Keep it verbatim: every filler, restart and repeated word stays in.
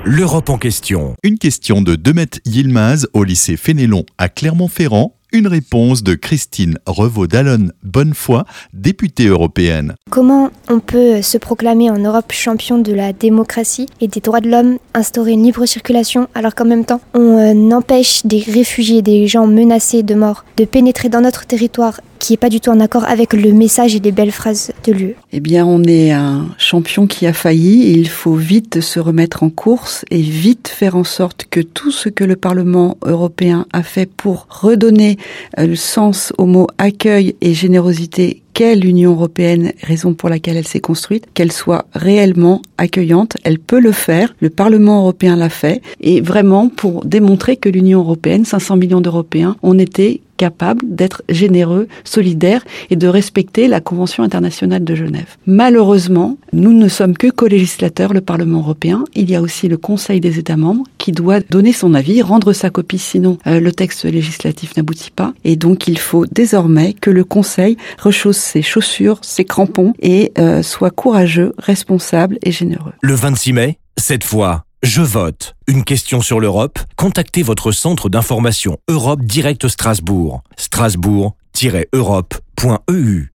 L'Europe en question. Une question de Demet Yilmaz au lycée Fénélon à Clermont-Ferrand. Une réponse de Christine Revaud-Dallon Bonnefoy, députée européenne. Comment on peut se proclamer en Europe champion de la démocratie et des droits de l'homme, instaurer une libre circulation, alors qu'en même temps on euh, empêche des réfugiés, des gens menacés de mort, de pénétrer dans notre territoire qui n'est pas du tout en accord avec le message et les belles phrases de l'U E. Eh bien, on est un champion qui a failli et il faut vite se remettre en course et vite faire en sorte que tout ce que le Parlement européen a fait pour redonner le sens aux mots accueil et générosité qu'est l'Union européenne, raison pour laquelle elle s'est construite, qu'elle soit réellement accueillante. Elle peut le faire, le Parlement européen l'a fait, et vraiment pour démontrer que l'Union européenne, cinq cents millions d'Européens, on était capable d'être généreux, solidaires et de respecter la Convention internationale de Genève. Malheureusement, nous ne sommes que co-législateurs, le Parlement européen. Il y a aussi le Conseil des États membres qui doit donner son avis, rendre sa copie, sinon euh, le texte législatif n'aboutit pas. Et donc il faut désormais que le Conseil rechausse ses chaussures, ses crampons et euh, soit courageux, responsable et généreux. Le vingt-six mai, cette fois, je vote. Une question sur l'Europe. Contactez votre centre d'information Europe Direct Strasbourg. strasbourg tiret europe point e u